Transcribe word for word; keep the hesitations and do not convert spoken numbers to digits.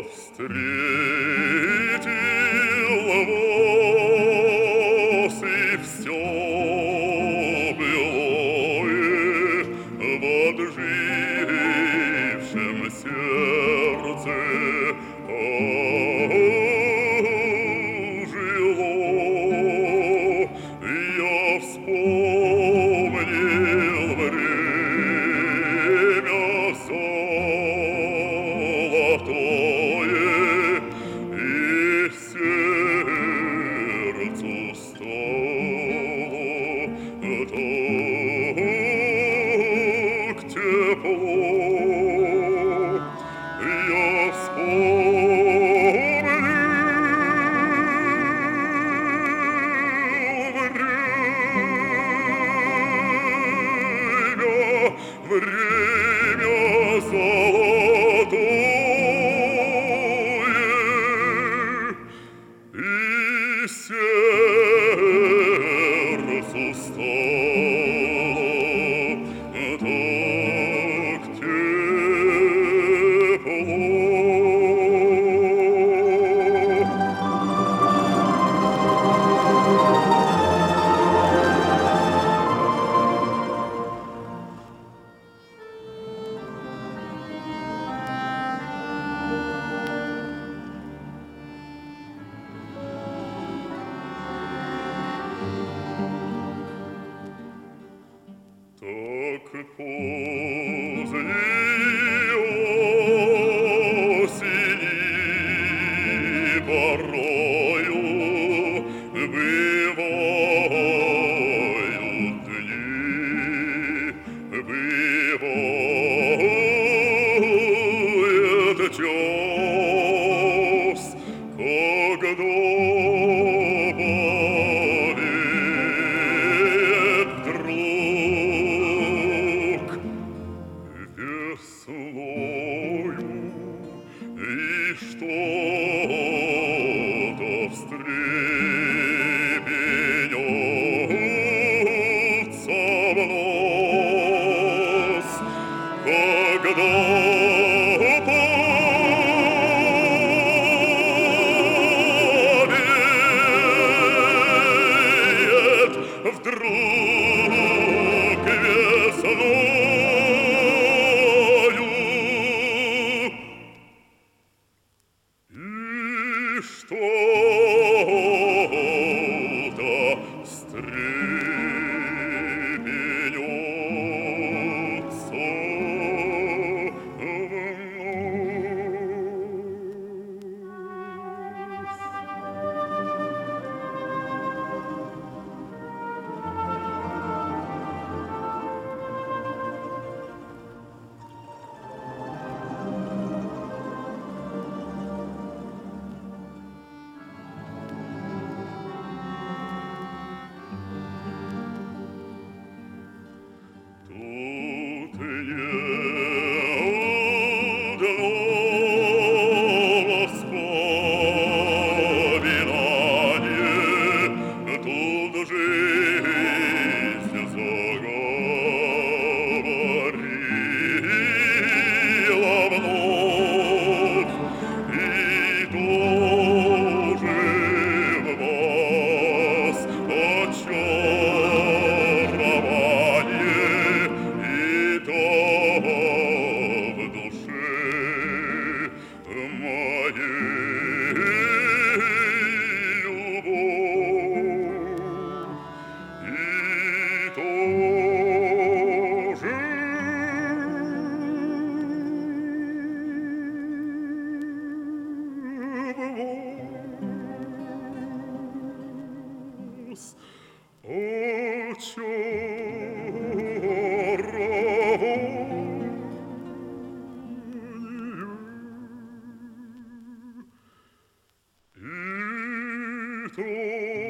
встретил вас, и все былое в отжившем сердце ожило. Я вспомнил время золотое, и сердцу стало так тепло. Я вспомнил время, время золотое, и сердцу стало так тепло. Так поздней осени порою бывают дни, бывает час, когда болеет вдруг весною, и что-то встрепенется в нас, когда повеет вдруг весною, и что-то встрепенется в нас. Тут не одно воспоминание, тут жизнь заговорила вновь, и тоже в вас очарование, и то в душе моей любовь, и тоже в вас очарование, и то